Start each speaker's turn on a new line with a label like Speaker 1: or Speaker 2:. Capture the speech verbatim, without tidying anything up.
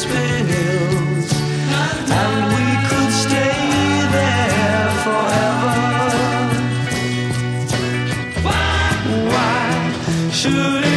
Speaker 1: Aspen Hills, and we could stay there forever. Why should